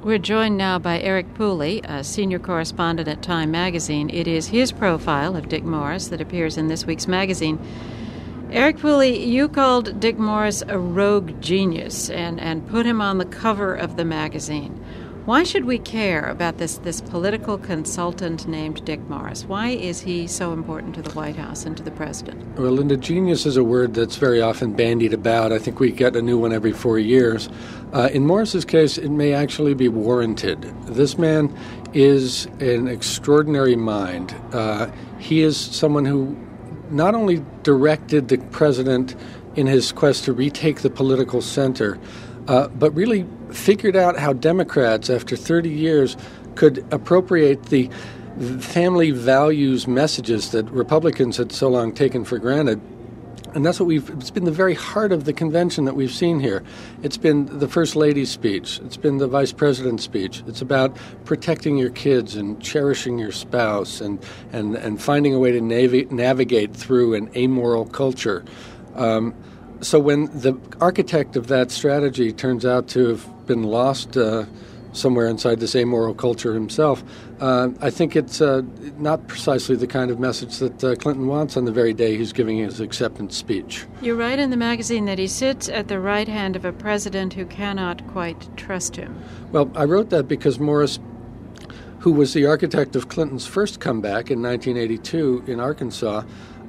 We're joined now by Eric Pooley, a senior correspondent at Time magazine. It is his profile of Dick Morris that appears in this week's magazine. Eric Pooley, you called Dick Morris a rogue genius and put him on the cover of the magazine. Why should we care about this political consultant named Dick Morris? Why is he so important to the White House and to the president? Well, Linda, genius is a word that's very often bandied about. I think we get a new one every 4 years. In Morris's case, it may actually be warranted. This man is an extraordinary mind. He is someone who not only directed the president in his quest to retake the political center, but really figured out how Democrats, after 30 years, could appropriate the family values messages that Republicans had so long taken for granted. And that's it's been the very heart of the convention that we've seen here. It's been the First Lady's speech. It's been the Vice President's speech. It's about protecting your kids and cherishing your spouse and finding a way to navigate through an amoral culture. So when the architect of that strategy turns out to have been lost somewhere inside this amoral culture himself, I think it's not precisely the kind of message that Clinton wants on the very day he's giving his acceptance speech. You write in the magazine that he sits at the right hand of a president who cannot quite trust him. Well, I wrote that because Morris, who was the architect of Clinton's first comeback in 1982 in Arkansas,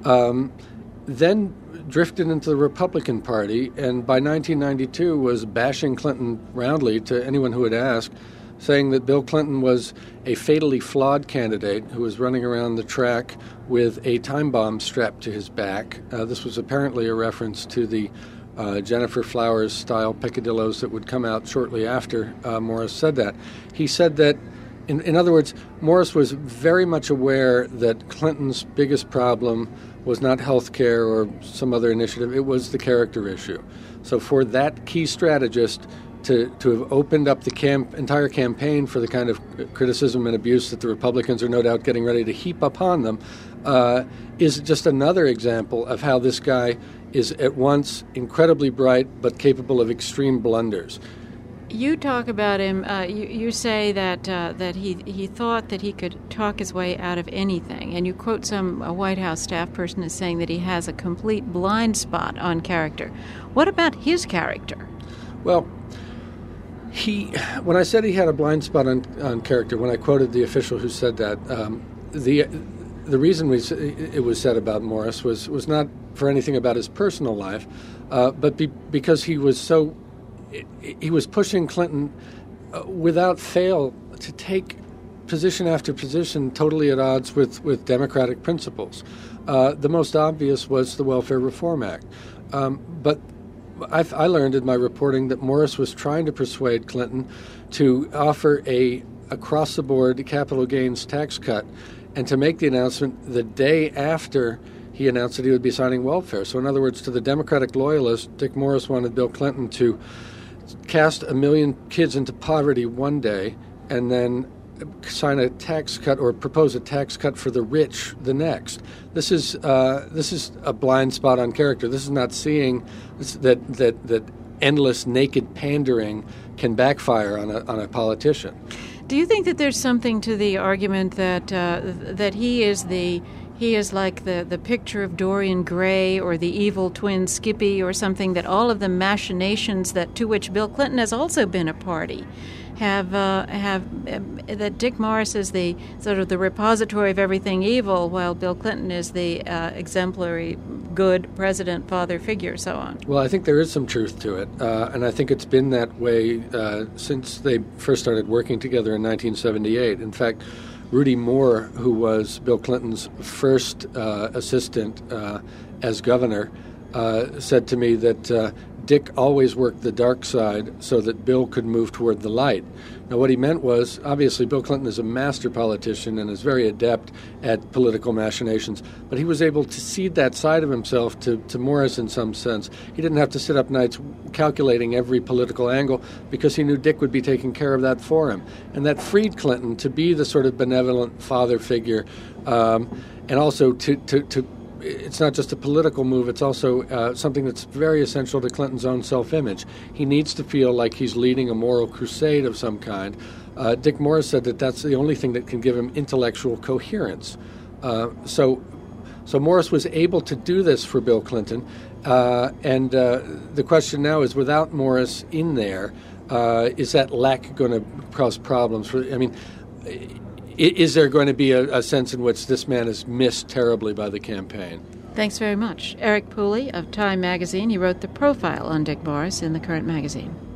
then drifted into the Republican Party, and by 1992 was bashing Clinton roundly to anyone who would ask, saying that Bill Clinton was a fatally flawed candidate who was running around the track with a time bomb strapped to his back. This was apparently a reference to the Jennifer Flowers-style peccadillos that would come out shortly after Morris said that. He said that, in other words, Morris was very much aware that Clinton's biggest problem was not health care or some other initiative. It was the character issue. So for that key strategist to have opened up the entire campaign for the kind of criticism and abuse that the Republicans are no doubt getting ready to heap upon them is just another example of how this guy is at once incredibly bright but capable of extreme blunders. You talk about him. You say that he thought that he could talk his way out of anything, and you quote a White House staff person as saying that he has a complete blind spot on character. What about his character? Well, when I said he had a blind spot on character, when I quoted the official who said that, the reason it was said about Morris was not for anything about his personal life, but because he was pushing Clinton without fail to take position after position totally at odds with democratic principles. The most obvious was the Welfare Reform Act. But I learned in my reporting that Morris was trying to persuade Clinton to offer a across-the-board capital gains tax cut and to make the announcement the day after he announced that he would be signing welfare. So in other words, to the Democratic loyalists, Dick Morris wanted Bill Clinton to cast 1 million kids into poverty one day and then sign a tax cut or propose a tax cut for the rich the next. This is a blind spot on character. This is not seeing that endless naked pandering can backfire on a politician. Do you think that there's something to the argument that he is like the picture of Dorian Gray or the evil twin Skippy or something, that all of the machinations to which Bill Clinton has also been a party have that Dick Morris is the sort of the repository of everything evil, while Bill Clinton is the exemplary good president, father figure, so on? Well, I think there is some truth to it, and I think it's been that way since they first started working together in 1978. In fact, Rudy Moore, who was Bill Clinton's first assistant as governor, said to me that Dick always worked the dark side so that Bill could move toward the light. Now, what he meant was, obviously, Bill Clinton is a master politician and is very adept at political machinations, but he was able to cede that side of himself to Morris in some sense. He didn't have to sit up nights calculating every political angle because he knew Dick would be taking care of that for him. And that freed Clinton to be the sort of benevolent father figure and also to it's not just a political move, it's also something that's very essential to Clinton's own self-image. He needs to feel like he's leading a moral crusade of some kind. Dick Morris said that that's the only thing that can give him intellectual coherence. So Morris was able to do this for Bill Clinton, and the question now is, without Morris in there, is that lack going to cause problems? Is there going to be a sense in which this man is missed terribly by the campaign? Thanks very much. Eric Pooley of Time magazine. He wrote the profile on Dick Morris in the Current magazine.